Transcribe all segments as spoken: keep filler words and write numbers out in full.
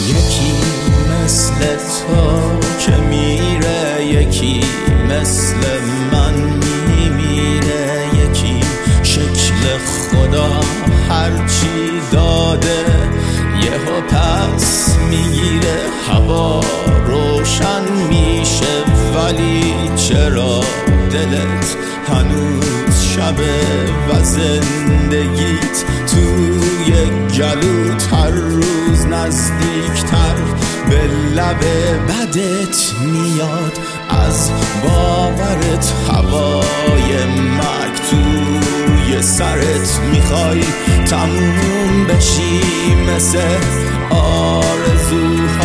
یکی مثل تو که میره، یکی مثل من میمیره، یکی شکل خدا هرچی داده یهو پس میگیره. هوا روشن میشه ولی چرا دلت هنوز شبه و زندگیت توی گلوت هر روز نزدیکتر به لب بدت میاد. از باورت هوای مکتوی سرت میخوای تموم بشی مثل آرزوهای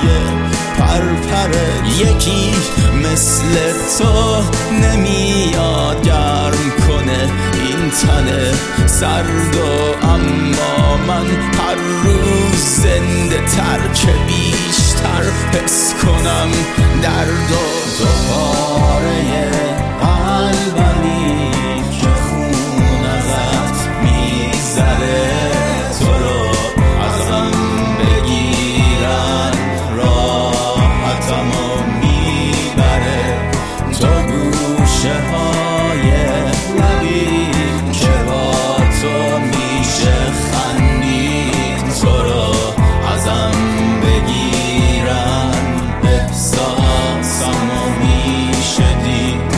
پرپرت. یکی مثل تو نمیاد گرم کنه این تن سرد و اما من هر روز زنده تر که بیشتر حس کنم درد و دوباره قلبمی که خون ازت میزره. تو رو ازم بگیرن راحتمو میبره. تو گوشه های لبی که با تو میشه خندید. تو رو ازم بگیرن احساسمو میشه دید.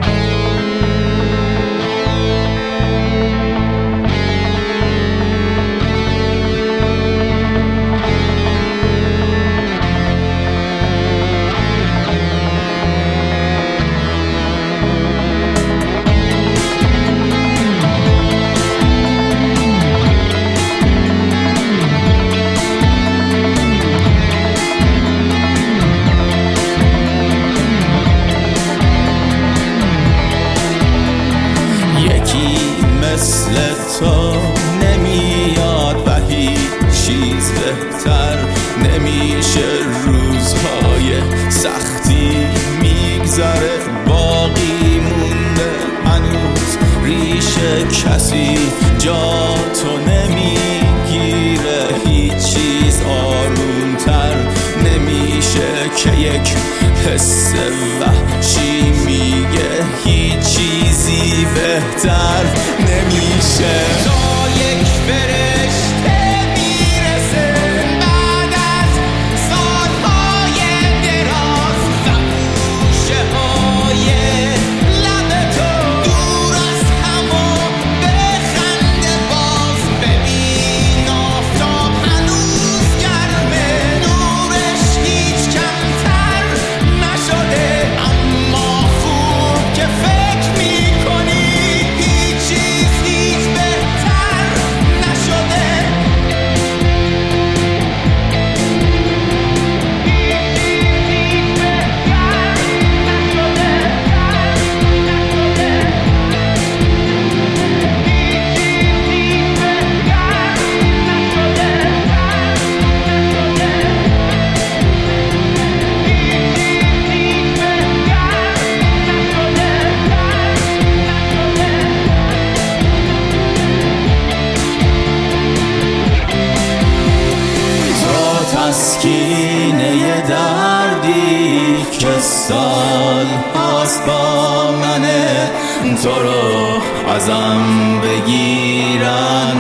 مثل تو نمیاد و هیچ چیز بهتر نمیشه. روزهای سختی میگذره باقی مونده هنوز ریشه کسی جا تو نمیگیره. هیچ چیز آرومتر نمیشه که یک حس وحشی میگه هیچ چیزی بهتر نمیشه. تا یک فرشته میرسه بعد از سالهای دراز و گوشه های لب تو دور از همو بخنده باز. ببین آفتاب هنوز گرمه نورش هیچ کمتر نشده اما خوب که فکر میکنی هیچ چیز هیچ بهتر نشده. تسکینه دردی که سال هاست با منه. تو رو ازم بگیرن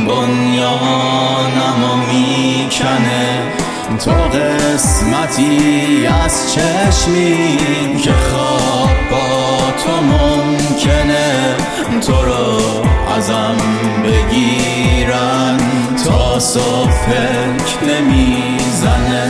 بنیانمو میکنه. تو قسمتی از چشمی که خواب با تو ممکنه. تو رو ازم بگیرن تا صبح فکر نمیزنه.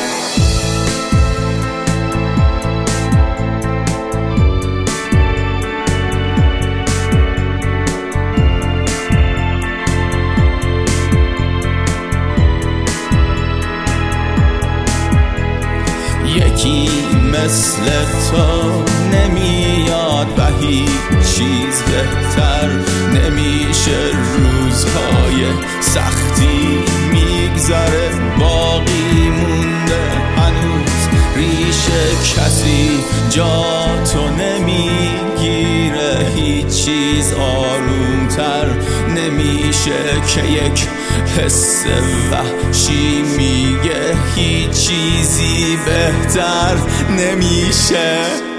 یکی مثل تو نمیاد و هیچ چیز بهتر نمیشه. روزهای سختی میگذره باقی مونده هنوز ریشه کسی جا تو نمیگیره. هیچ چیز آرومتر نمیشه که یک حس وحشی میگه هیچ چیزی بهتر نمیشه.